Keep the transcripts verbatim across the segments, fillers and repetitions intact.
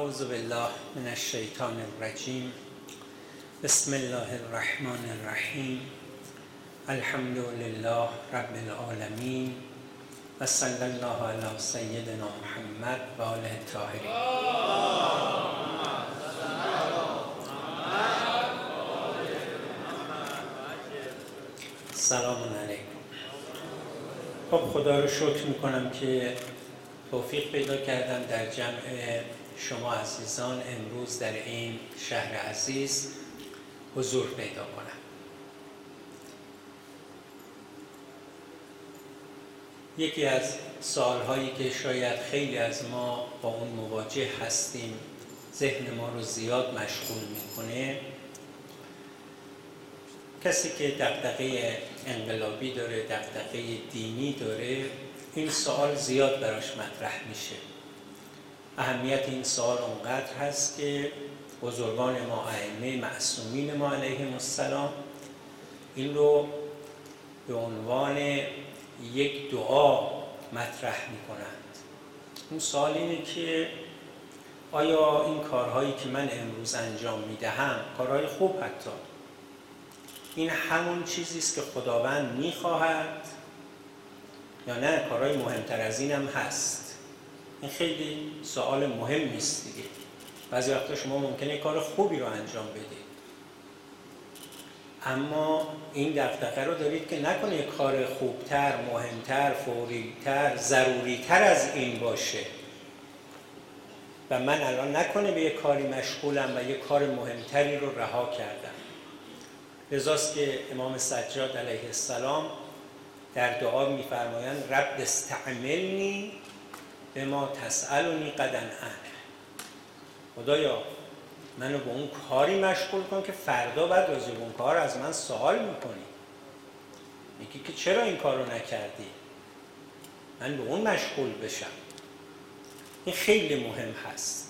اعوذ بالله من الشیطان الرجیم. بسم الله الرحمن الرحیم. الحمد لله رب العالمین و صلی الله علی سیدنا محمد و آله الطاهرین. سلام علیکم. خب خدا رو شکر میکنم که توفیق پیدا کردم در جمع شما عزیزان امروز در این شهر عزیز حضور پیدا کنم. یکی از سوالهایی که شاید خیلی از ما با اون مواجه هستیم، ذهن ما رو زیاد مشغول میکنه، کسی که دغدغه انقلابی داره، دغدغه دینی داره، این سوال زیاد براش مطرح میشه. اهمیت این سوال اونقدر هست که بزرگان ما، ائمه معصومین ما علیهم السلام، این رو به عنوان یک دعا مطرح میکنند. اون سوال اینه که آیا این کارهایی که من امروز انجام میدهم، کارهای خوب حتی، این همون چیزی است که خداوند میخواهد یا نه کارهای مهمتر از این هم هست؟ این خیلی سوال مهمی است دیگه. بعضی وقتا شما ممکنه کار خوبی رو انجام بدید، اما این دغدغه رو دارید که نکنه کار خوبتر، مهمتر، فوریتر، ضروریتر از این باشه و من الان نکنه به یک کاری مشغولم و یک کار مهمتری رو رها کردم. لذاست که امام سجاد علیه السلام در دعا می‌فرمایند رب استعملنی بما تسألنی غدا عنه. خدایا منو به اون کاری مشغول کن که فردا بعد راجع به اون کار از من سوال میکنی، میگی که چرا این کارو نکردی، من به اون مشغول بشم. این خیلی مهم هست.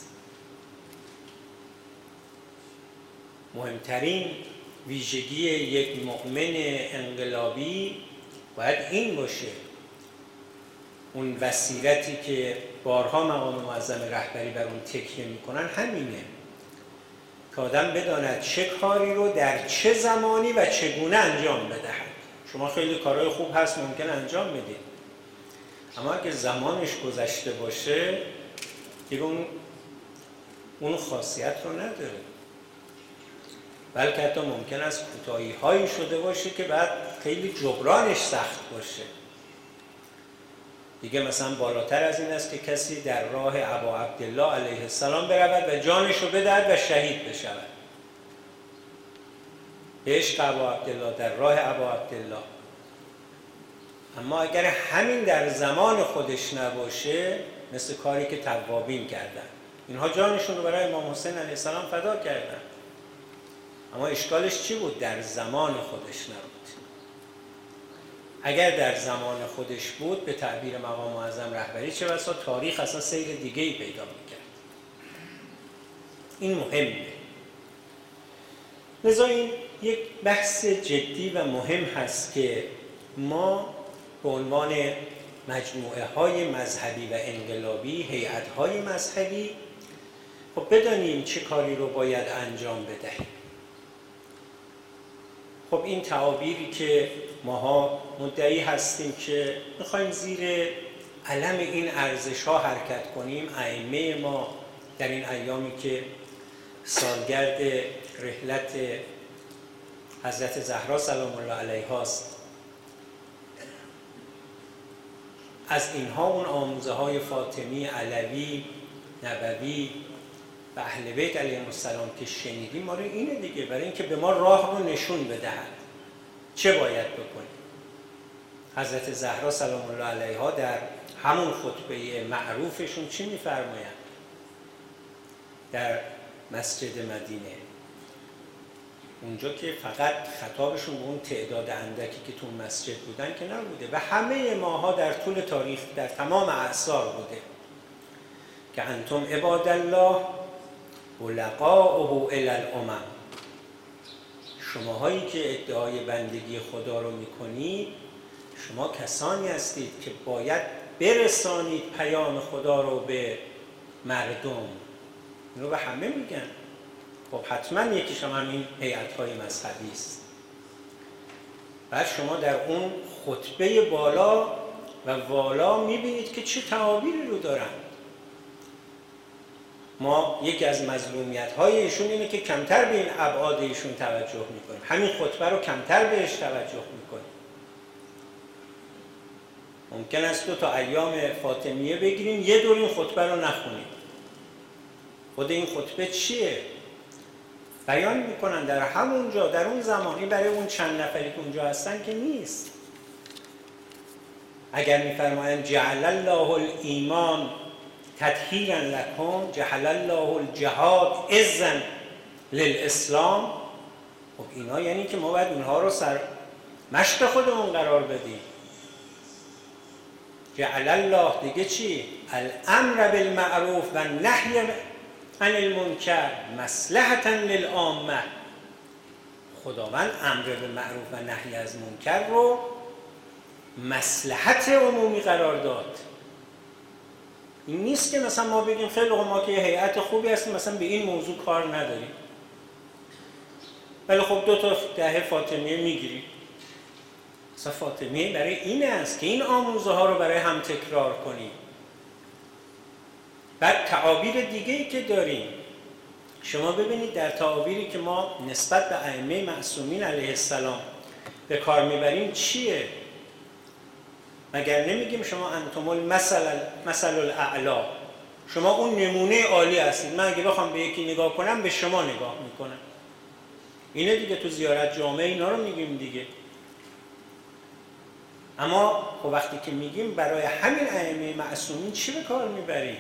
مهمترین ویژگی یک مؤمن انقلابی باید این باشه. اون وسیلتی که بارها مقام معظم رهبری بر اون تکیه میکنن همینه که آدم بداند چه کاری رو در چه زمانی و چگونه انجام بدهد. شما خیلی کارهای خوب هست ممکن انجام بدید، اما اگه زمانش گذشته باشه دیگه اون اون خاصیت رو نداره، بلکه حتی ممکن است کوتاهی هایی شده باشه که بعد خیلی جبرانش سخت باشه. دیگه مثلا بالاتر از این است که کسی در راه ابا عبدالله علیه السلام برود و جانش رو بدهد و شهید بشود. به عشق ابا عبدالله، در راه ابا عبدالله. اما اگر همین در زمان خودش نباشه، مثل کاری که توابین کردن، اینها جانشون رو برای امام حسین علیه السلام فدا کردن، اما اشکالش چی بود؟ در زمان خودش نبود. اگر در زمان خودش بود، به تعبیر مقام معظم رهبری، چه بسا تاریخ اصلا سیر دیگه‌ای پیدا می‌کرد. این مهمه. لذا این یک بحث جدی و مهم هست که ما به عنوان مجموعه‌های مذهبی و انقلابی، هیئت‌های مذهبی، خب بدانیم چه کاری رو باید انجام بدهیم. خب این تعابیری که ماها مدعی هستیم که میخوایم زیر علم این ارزش‌ها حرکت کنیم، ائمه ما در این ایامی که سالگرد رحلت حضرت زهرا سلام الله علیها است، از اینها اون آموزه‌های فاطمی، علوی، نبوی و اهل بیت علیهم السلام که شنیدیم، ما رو اینه دیگه، برای اینکه به ما راه رو نشون بدهد چه باید بکنیم. حضرت زهرا سلام الله علیها در همون خطبه معروفشون چی می‌فرمایند؟ در مسجد مدینه، اونجا که فقط خطابشون به اون تعداد اندکی که تو مسجد بودن که نبوده و همه ماها در طول تاریخ در تمام اعصار بوده که انتم عباد الله بلغاؤه الی الامم. شماهایی که ادعای بندگی خدا رو میکنید، شما کسانی هستید که باید برسانید پیام خدا رو به مردم، این رو به همه میگن. خب حتما یکیش هم همین هیئت‌های مذهبی است. بعد شما در اون خطبه بالا و والا میبینید که چه تعابیری رو دارن. ما یکی از مظلومیت‌های ایشون اینه که کمتر به این ابعاد ایشون توجه میکنیم. همین خطبه رو کمتر بهش توجه میکنیم. ممکن است دو تا ایام فاطمیه بگیریم یه دور این خطبه رو نخونیم. خود این خطبه چیه؟ بیان میکنن در همونجا، در اون زمانی، برای اون چند نفری که اونجا هستن که نیست. اگر میفرمایند جعل الله الایمان تطهیرا لکم جعل الله الجهاد عزا للاسلام، خب اینا یعنی که ما باید اونها رو سر مشت خودمون قرار بدیم. جعل الله دیگه چی؟ الامر بالمعروف و نهی عن المنکر مصلحة للعامه. خداوند امر به معروف و نهی از منکر رو مصلحت عمومی قرار داد. این نیست که مثلا ما بگیم خیلی ما که یه هیئت خوبی هستیم مثلا به این موضوع کار نداریم، ولی خب دو تا دهه فاطمیه میگیریم. مثلا فاطمیه برای این است که این آموزه ها رو برای هم تکرار کنیم. بعد تعابیر دیگه‌ای که داریم، شما ببینید در تعابیری که ما نسبت به ائمه معصومین علیه السلام به کار میبریم چیه؟ مگر نمیگیم شما انتم المثل مثل الاعلی، شما اون نمونه عالی هستید، من اگه بخوام به یکی نگاه کنم به شما نگاه میکنم. اینه دیگه، تو زیارت جامعه اینا رو میگیم دیگه. اما خب وقتی که میگیم برای همین ائمه معصومین چی به کار میبریم؟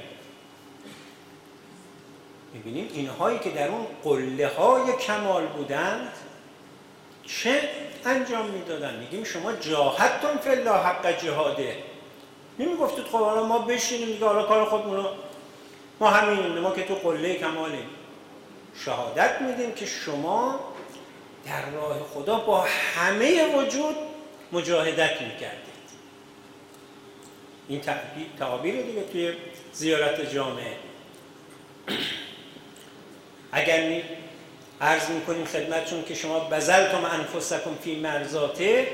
میبینیم اینهایی که در اون قله های کمال بودند چه انجام میدادن. میگیم شما جاهدتم فی الله حق جهاده. نمیگفتید خب حالا ما بشینیم دیگه، حالا کار خودمون رو ما همینیم، ما که تو قله کمالیم. شهادت میدیم که شما در راه خدا با همه وجود مجاهدت میکردید. این تعابیر دیگه توی زیارت جامعه. اگر می عرض میکنیم خدمتشون که شما بذلتم انفسکم فی مرضاته،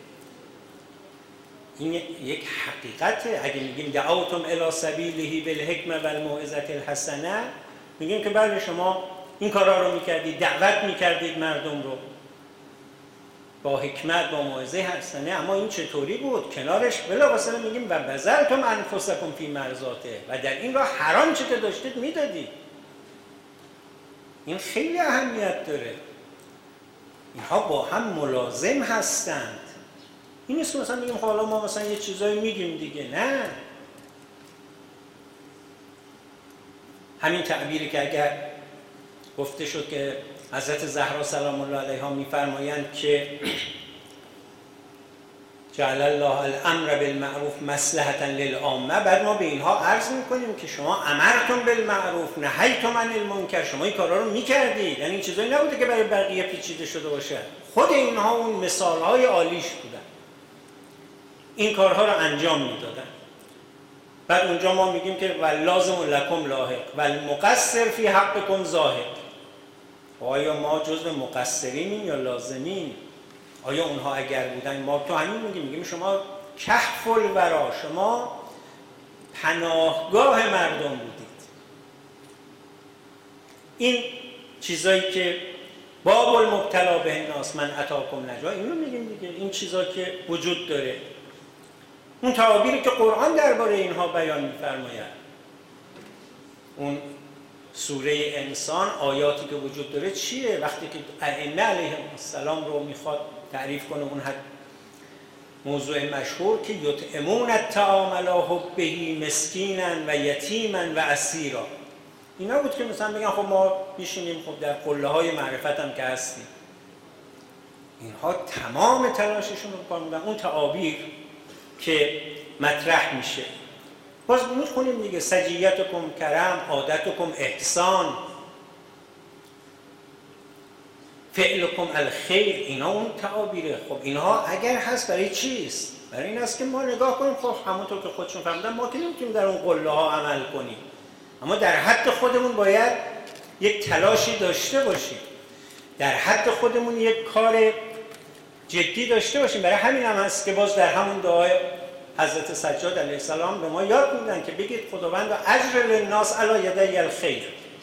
این یک حقیقته. اگر میگیم دعوتم الی سبیله بالحکمه و الموعظه الحسنه، میگیم که بله شما این کارا رو میکردید، دعوت میکردید مردم رو با حکمت، با موعظه حسنه. اما این چطوری بود؟ کنارش بلافاصله میگیم و بذلتم انفسکم فی مرضاته، و در این راه هر آنچه که داشتید میدادید. این خیلی اهمیت داره. اینها با هم ملازم هستند. این نیست که مثلا بگیم خب حالا ما مثلا یه چیزایی میگیم دیگه. نه، همین تعبیری که اگر گفته شد که حضرت زهرا سلام الله علیها میفرمایند که جعل الله الامر بالمعروف مصلحة للعامه، بعد ما به اینها عرض میکنیم که شما امرتم بالمعروف نهیتم عن المنکر، شما این کارا رو میکردید. یعنی این چیزایی نبوده که برای بقیه پیچیده شده باشه، خود اینها اون مثالهای عالیش بودن، این کارها رو انجام میدادن. بعد اونجا ما میگیم که واللازم لکم لاحق والمقصر فی حقکم ظاهر. آیا ما جزو مقصرینیم یا لازمین؟ آیا اونها اگر بودن ما تو همین میگیم میگیم شما کهف الورا، شما پناهگاه مردم بودید. این چیزایی که باب المبتلا به الناس من اتاکم نجا، اینو میگیم دیگه. این چیزا که وجود داره، اون تعابیری که قرآن درباره اینها بیان میفرماید، اون سوره انسان آیاتی که وجود داره چیه؟ وقتی که ائمه علیهم السلام رو میخواد تعریف کنه، اون حد موضوع مشهور که یطعمون الطعام علی حبه مسکینا و یتیما و اسیرا، اینا بود که مثلا بگن خب ما میشینیم خب در قله های معرفت هم که هستیم. اینها تمام تلاششون رو بکنن اون تعابیر که مطرح میشه. باز میخونیم دیگه سجیتکم کرم، عادتکم احسان، فعلکم الخیر، اینا اون تعابیره. خب اینها اگر هست برای چیست؟ برای این است که ما نگاه کنیم خب همونطور که خودشون فهمیدن ما که نمیتونیم در اون قله ها عمل کنیم، اما در حد خودمون باید یک تلاشی داشته باشیم، در حد خودمون یک کار جدی داشته باشیم. برای همین هم هست که باز در همون دعای حضرت سجاد علیه السلام به ما یاد میدن که بگید خداوند اجر للناس علی یدی الخیر،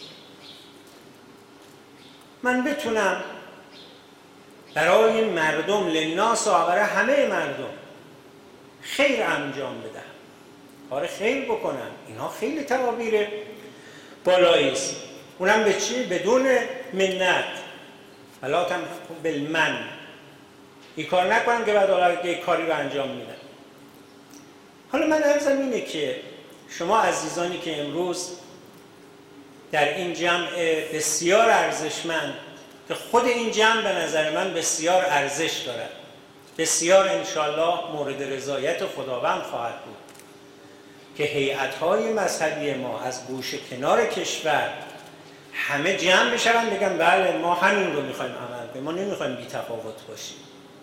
من بتونم برای مردم، للناس و برای همه مردم خیر انجام بدم، کار خیر بکنم. اینها خیلی تعابیر بالایی است. اونم به چی؟ بدون منت، ولا تم بالمن. این کار نکنم که بعد حالا یک کاری رو انجام میدم. حالا من عرضم اینه که شما عزیزانی که امروز در این جمع بسیار ارزشمند، که خود این جمع به نظر من بسیار ارزش دارد، بسیار انشالله مورد رضایت خداوند خواهد بود که هیئت‌های مذهبی ما از گوشه کنار کشور همه جمع بشن بگن بله ما همین رو میخوایم عمل کنیم، ما نمیخوایم بی تفاوت باشیم،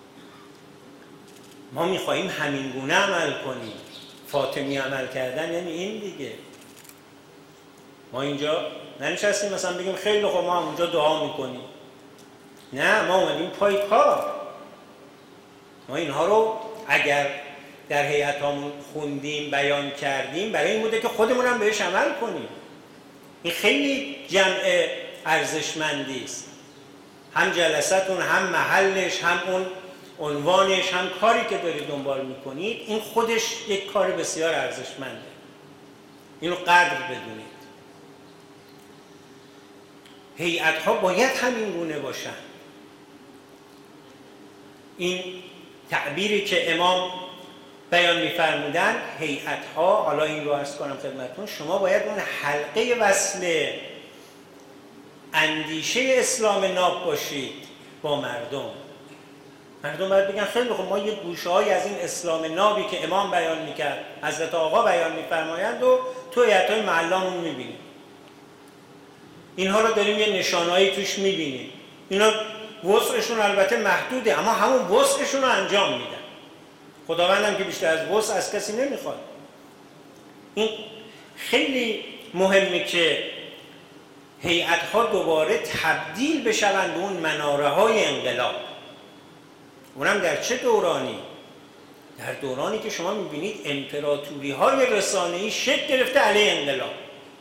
ما میخوایم همین گونه عمل کنیم. فاطمی عمل کردن یعنی این دیگه. ما اینجا ننشستیم مثلا بگیم خیلی خوب ما اونجا دعا میکنیم، نه، ما اومدیم پای کار. ما اینها رو اگر در هیئتامون خوندیم، بیان کردیم، برای این بوده که خودمون هم بهش عمل کنیم. این خیلی جمع ارزشمندی است، هم جلستون، هم محلش، هم اون عنوانش، هم کاری که دارید دنبال میکنید. این خودش یک کار بسیار ارزشمنده، اینو قدر بدونید. هیئت‌ها باید همین گونه باشن. این تعبیری که امام بیان می‌فرمودن، هیئت‌ها، حالا این رو عرض کنم خدمتتون، شما باید اون حلقه وصل اندیشه اسلام ناب باشید با مردم. مردم باید بگن خیلی خوب ما یه گوشه‌ای از این اسلام نابی که امام بیان می‌کرد، حضرت آقا بیان می‌فرمایند و تو هیئت‌های محله‌مون می‌بینیم. اینها رو داریم یه نشانه‌ای توش می‌بینیم. اینا وسعشون البته محدوده، اما همون وسعشون رو انجام میدن. خداوند هم که بیشتر از وسع از کسی نمیخواد. این خیلی مهمه که هیئت‌ها دوباره تبدیل بشوند به اون مناره‌های انقلاب. اونم در چه دورانی؟ در دورانی که شما می‌بینید امپراتوری‌های رسانه‌ای شکل گرفته علیه انقلاب.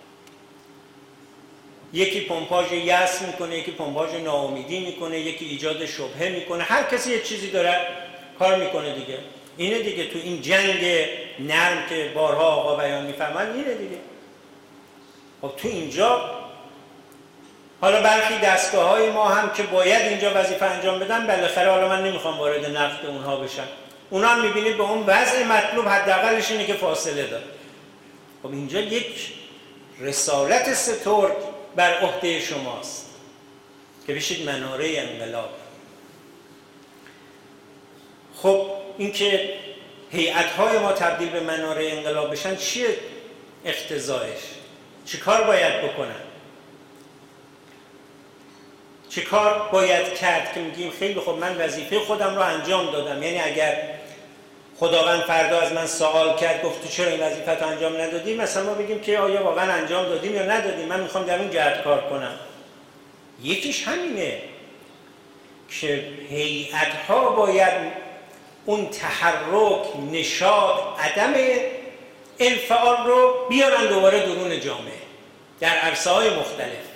یکی پمپاژ یأس میکنه، یکی پمپاژ ناامیدی میکنه، یکی ایجاد شبهه میکنه، هر کسی یه چیزی داره کار میکنه دیگه. اینه دیگه تو این جنگ نرم که بارها آقا بیان میفرمایند، اینه دیگه. خب تو اینجا حالا برخی دستگاه‌های ما هم که باید اینجا وظیفه انجام بدن، بالاخره حالا من نمیخوام وارد نقد اونها بشم، اونا هم میبینید به اون وضع مطلوب حداقلش اینه که فاصله داره. خب اینجا یک رسالت سترگ بر عهده شماست که بشید مناره انقلاب. خب این که هیئت‌های ما تبدیل به مناره انقلاب بشن چیه اقتضایش؟ چه کار باید بکنن؟ چه کار باید کرد که میگیم خیلی خب من وظیفه خودم رو انجام دادم؟ یعنی اگر خداوند فردا از من سوال کرد گفت تو چرا این وظیفه رو انجام ندادی، مثلا ما بگیم که آیا واقعا انجام دادیم یا ندادیم، من میخوام در اون جهت کار کنم. یکیش همینه که هیئت‌ها باید اون تحرک، نشاط، عدم انفعال رو بیارن دوباره درون جامعه در عرصه‌های مختلف.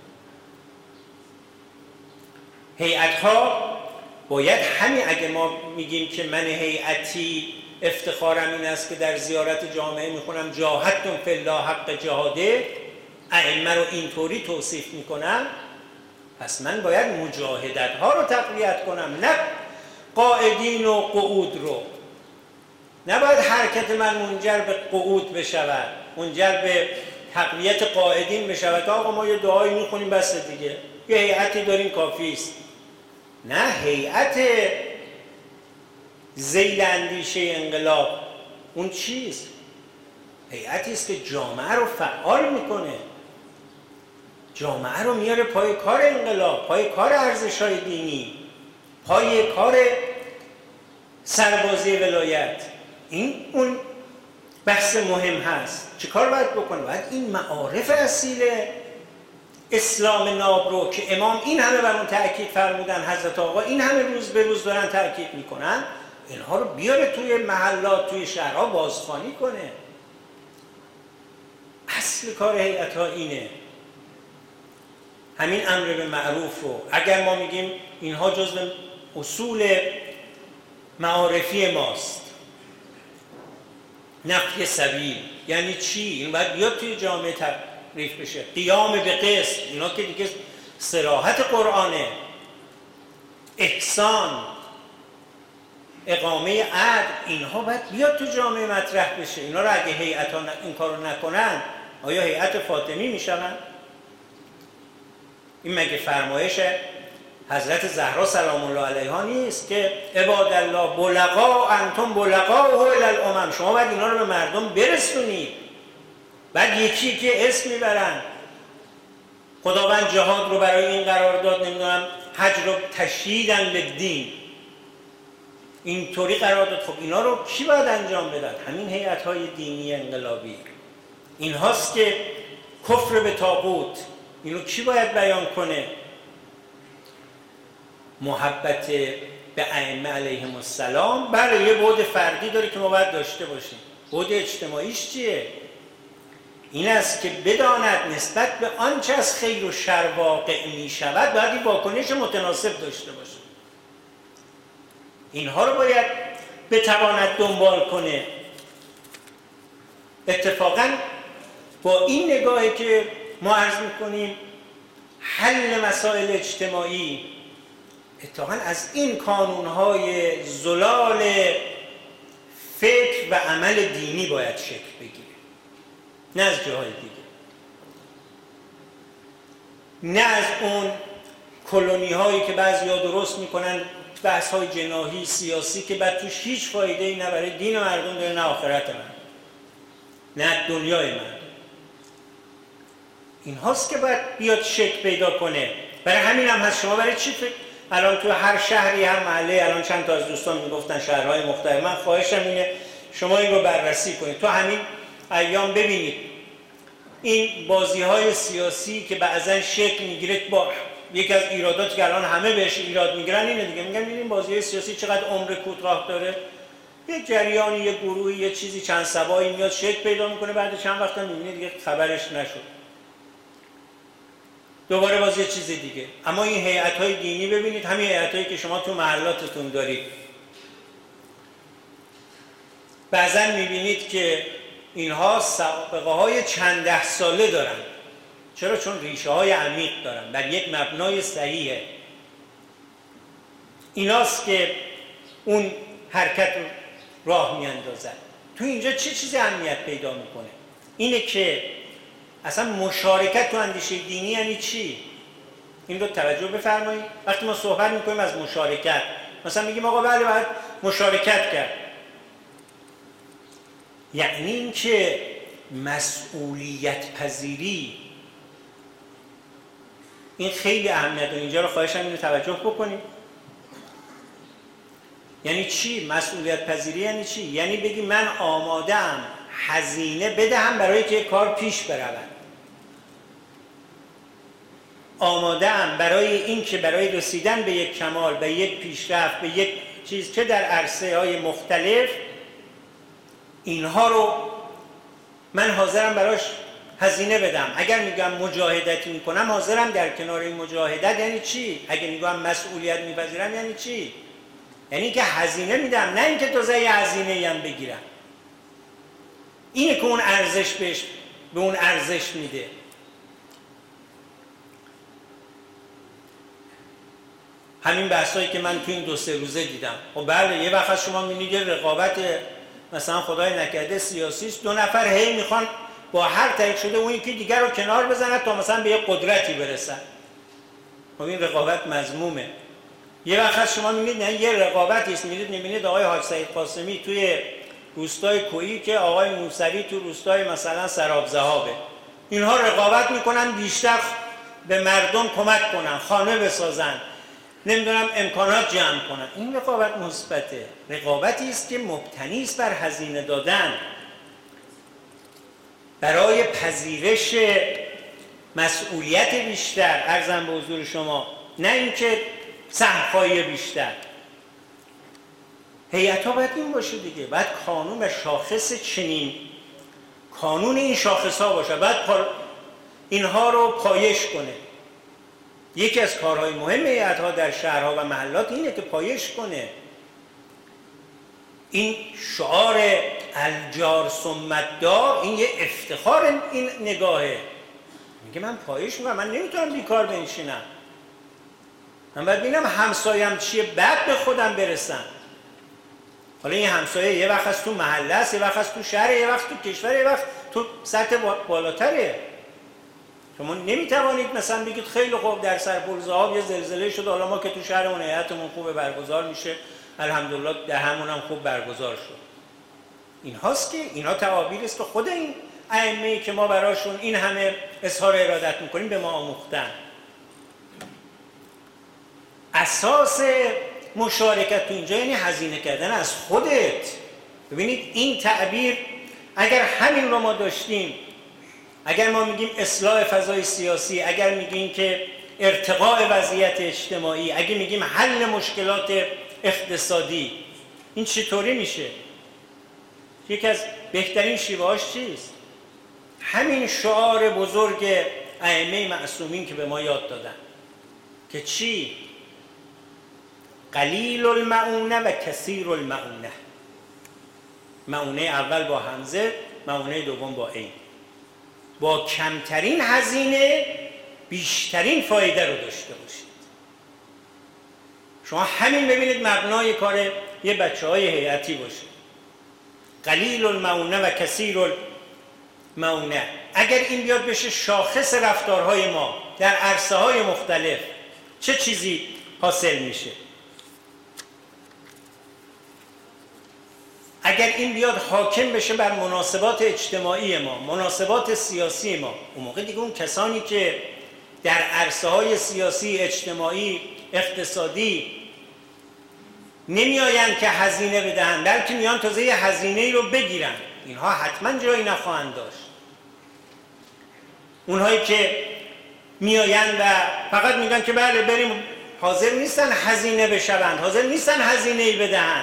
هیئت‌ها باید همین، اگه ما میگیم که من هیئتی افتخارم این است که در زیارت جامعه میخونم جاهدتم فی الله حق جهاده، ائمه رو اینطوری توصیف میکنم، پس من باید مجاهدت ها رو تقویت کنم، نه قائدین و قعود رو. نباید حرکت من منجر به قعود بشود، منجر به تقویت قائدین بشود که آقا ما یه دعایی میخونیم بس دیگه، یه هیئتی داریم کافی است. نه، هیئت ذیل اندیشه انقلاب اون چیست؟ هیئتی است که جامعه رو فعال میکنه، جامعه رو میاره پای کار انقلاب، پای کار ارزش‌های دینی، پای کار سربازی ولایت. این اون بحث مهم هست. چه کار باید بکنه؟ باید این معارف اصیل اسلام نابرو که امام این همه بر اون تأکید فرمودن، حضرت آقا این همه روز به روز دارن تأکید میکنن، اینها رو بیاره توی محلات، توی شهرها بازخوانی کنه. اصل کار هیئت‌ها اینه. همین امر به معروف رو اگر ما میگیم اینها جزو اصول معارفی ماست، نفی سبیل یعنی چی؟ این باید بیاد توی جامعه تعریف بشه. قیام به قسط، اینا که دیگه صراحت قرآنه. احسان، اقامه عدل، اینها باید بیاد تو جامعه مطرح بشه. اینا رو اگه هیئت‌ها این کارو نکنن، آیا هیئت فاطمی میشن؟ این مگه فرمایش حضرت زهرا سلام الله علیها نیست که عباد الله بلغا انتم بلغا الی الامم، شما باید اینا رو به مردم برسونید. بعد یکی که اسم میبرن. خداوند جهاد رو برای این قرار داد، نمیدونم حج رو تشدیداً به دین اینطوری قرار داد. خب اینا رو کی باید انجام بدن؟ همین هیئت‌های دینی انقلابی. این هاست که کفر به طاغوت، اینو کی باید بیان کنه؟ محبت به ائمه علیهم السلام بله یه بعد فردی داره که ما باید داشته باشیم. بعد اجتماعیش چیه؟ این است که بداند نسبت به آنچه از خیر و شر واقع می شود باید این واکنش متناسب داشته باشه. اینها رو باید بتواند دنبال کنه. اتفاقاً با این نگاهی که ما عرض میکنیم حل مسائل اجتماعی اتفاقاً از این کانونهای زلال فکر و عمل دینی باید شکل بگیره، نه از جاهای دیگه، نه از اون کلونی هایی که بعضی ها درست میکنن، بحث های جناحی سیاسی که بعد توش هیچ فایده ای نه برای دین مردم داره، نه آخرت مردم، نه دنیای مردم. این هاست که باید بیاد شکل پیدا کنه. برای همین هم هست شما برای چی فکر الان تو هر شهری هر محله، الان چند تا از دوستان میگفتن شهرهای مختلف، من خواهشم اینه شما این رو بررسی کنید. تو همین ایام ببینید این بازی های سیاسی که بعضا شکل میگیره، با یکی از ایراداتی که الان همه بهش ایراد میگیرن اینه دیگه، میگن این بازی های سیاسی چقدر عمر کوتاه داره، یه جریانی، یه گروهی، یه چیزی چند سبایی میاد شکل پیدا میکنه، بعد چند وقت میبینید دیگه خبرش نشد، دوباره باز یه چیز دیگه. اما این هیئت‌های دینی ببینید، همین هیئت‌هایی که شما تو محلاتتون دارید، بعضا میبینید که اینها سابقه‌های چند ده ساله دارن. چرا؟ چون ریشه‌های عمیق دارن، بر یک مبنای صحیحه. ایناست که اون حرکت رو راه میاندازن. تو اینجا چه چیزی اهمیت پیدا میکنه؟ اینه که اصلا مشارکت تو اندیشه دینی یعنی چی؟ این رو توجه بفرمایید. وقتی ما صحبت میکنیم از مشارکت، مثلا میگیم آقا بله باید مشارکت کرد، یعنی این که مسئولیت پذیری، این خیلی اهمیت داره. اینجا رو خواهشم اینو توجه بکنیم. یعنی چی مسئولیت پذیری؟ یعنی چی؟ یعنی بگی من آماده ام هزینه بدهم برای که کار پیش برود، آماده ام برای این که برای رسیدن به یک کمال، به یک پیشرفت، به یک چیز که در عرصه های مختلف، اینها رو من حاضرم براش هزینه بدم. اگر میگم مجاهدت میکنم، حاضرم در کنار این مجاهدت. یعنی چی؟ اگر میگم مسئولیت میپذیرم یعنی چی؟ یعنی که هزینه میدم، نه اینکه تازه یه هزینه‌ای هم بگیرم. اینه که اون ارزش بهش به اون ارزش میده. همین بحثایی که من تو این دو سه روزه دیدم. خب بله یه وقت شما میبینید یه رقابت مثلا خدای نکرده سیاسی است، دو نفر هی میخوان با هر طریق شده اون یکی دیگر رو کنار بزنن تا مثلا به یه قدرتی برسن. خب این رقابت مذمومه. یه وقت شما میبینید نه یه رقابتی است، میبینید میبینید آقای حاج سعید قاسمی توی روستای کویی که آقای موسوی تو روستای مثلا سرابزهابه، اینها رقابت میکنن بیشتر به مردم کمک کنن، خانه بسازن، نمیدونم امکانات جمع کنن. این رقابت مثبته. رقابتی است که مبتنی است بر هزینه دادن برای پذیرش مسئولیت بیشتر، عرضم به حضور شما، نه اینکه سهم‌خواهی بیشتر. هیئت‌ها باید این باشه دیگه، باید قانون و شاخص چنین قانون این شاخص‌ها باشه، باید اینها رو پایش کنه. یکی از کارهای مهم هیئت‌ها در شهرها و محلات اینه که پایش کنه. این شعار الجار ثم الدار، این یه افتخار این نگاهه. میگه من پایش میکنم، من نمیتونم بیکار بنشینم، من باید ببینم همسایم چیه بعد به خودم برسم. حالا این همسایه یه وقت از تو محله است، یه وقت از تو شهر، یه وقت تو کشور، یه وقت تو سطح بالاتره. شما نمیتوانید مثلا بگید خیلی خوب در سرپل آب یه زلزله شد، حالا ما که تو شهرمون هیئتمون خوب برگزار میشه، الحمدلله دهمون هم خوب برگزار شد. این هاست که اینا تعابیر است که خود این ائمه‌ای که ما براشون این همه اظهار ارادت میکنیم به ما آموختن. اساس مشارکت تو اینجا یعنی هزینه کردن از خودت. ببینید این تعبیر اگر همین رو ما داشتیم، اگر ما میگیم اصلاح فضای سیاسی، اگر میگیم که ارتقاء وضعیت اجتماعی، اگر میگیم حل مشکلات اقتصادی، این چطوری میشه؟ یکی از بهترین شیوه‌هاش چیست؟ همین شعار بزرگ ائمه معصومین که به ما یاد دادن که چی؟ قلیل المعونه و کثیر المعونه. معونه اول با همزه، معونه دوم با عین. با کمترین هزینه بیشترین فایده رو داشته باشید. شما همین ببینید مبنای کار یه بچه های هیئتی باشه. قلیل المعونه و کثیر المعونه. اگر این بیاد بشه شاخص رفتارهای ما در عرصه های مختلف، چه چیزی حاصل میشه؟ اگر این بیاد حاکم بشه بر مناسبات اجتماعی ما، مناسبات سیاسی ما، اون موقع دیگه اون کسانی که در عرصه های سیاسی، اجتماعی، اقتصادی نمیآیند که هزینه بدهند، بلکه میان تازه یه هزینه‌ای رو بگیرن، اینها حتما جایی نخواهند داشت. اونهایی که میآیند و فقط میگن که بله بریم، حاضر نیستن هزینه بشوند، حاضر نیستن هزینه‌ای بدهند،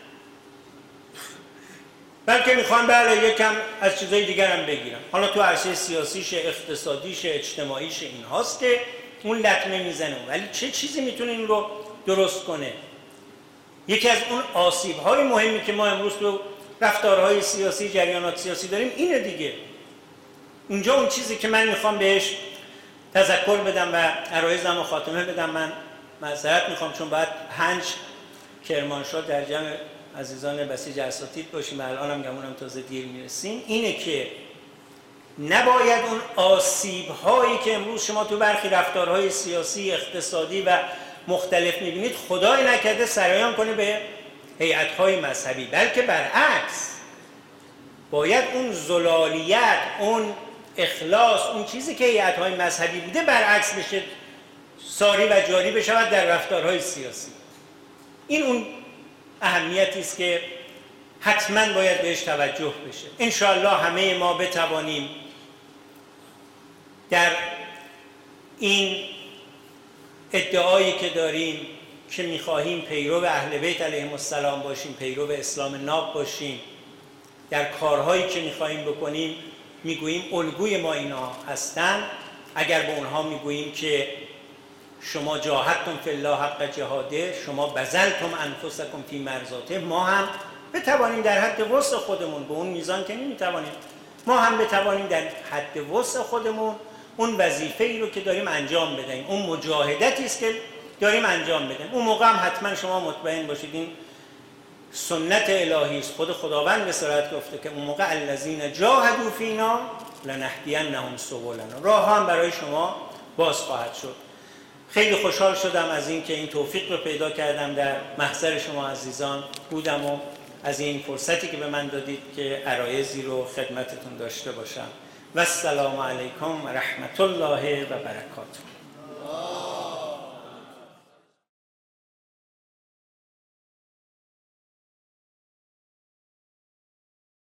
بلکه میخوان بله یکم از چیزای دیگر هم بگیرن. حالا تو عرصه سیاسیش، اقتصادیش، اجتماعیش این هاست که اون لطمه میزنه. ولی چه چیزی میتونه این رو درست کنه؟ یکی از اون آسیب‌های مهمی که ما امروز تو رفتارهای سیاسی، جریانات سیاسی داریم اینه دیگه. اینجا اون چیزی که من میخوام بهش تذکر بدم و عرایزم و خاتمه بدم، من معذرت میخوام چون باید پنج کرمانشاه در جمع عزیزان بسیج اساتید باشیم، الان هم گمونم تازه دیر میرسیم، اینه که نباید اون آسیب‌هایی که امروز شما تو برخی رفتارهای سیاسی، اقتصادی و مختلف میبینید خدای نکرده سرایان کنه به هیئت‌های مذهبی، بلکه برعکس باید اون زلالیت، اون اخلاص، اون چیزی که هیئت‌های مذهبی بوده برعکس بشه، ساری و جاری بشود در رفتارهای سیاسی. این اون اهمیتی است که حتما باید بهش توجه بشه. انشاءالله همه ما بتوانیم در این ادعایی که داریم که می‌خواهیم پیرو اهل بیت علیهم السلام باشیم، پیرو اسلام ناب باشیم، در کارهایی که می‌خواهیم بکنیم میگوییم الگوی ما اینا هستند. اگر به اونها میگوییم که شما جاهدتم فی الله حق جهاده، شما بذلتم انفسکم فی مرضاته، ما هم بتوانیم در حد وسع خودمون، به اون میزان که نمیتوانیم، ما هم بتوانیم در حد وسع خودمون اون وظیفه‌ای رو که داریم انجام بدهیم، اون مجاهدتی است که داریم انجام بدیم. اون موقع هم حتما شما مطمئن باشید این سنت الهی است. خود خداوند به صراحت گفته که اون موقع الذین جاهدوا فینا لنهدینهم سبلنا، راه هم برای شما باز خواهد شد. خیلی خوشحال شدم از این که این توفیق رو پیدا کردم در محضر شما عزیزان بودم و از این فرصتی که به من دادید که عرایضی رو خدمتتون داشته باشم. و السلام علیکم و رحمت الله و برکاته.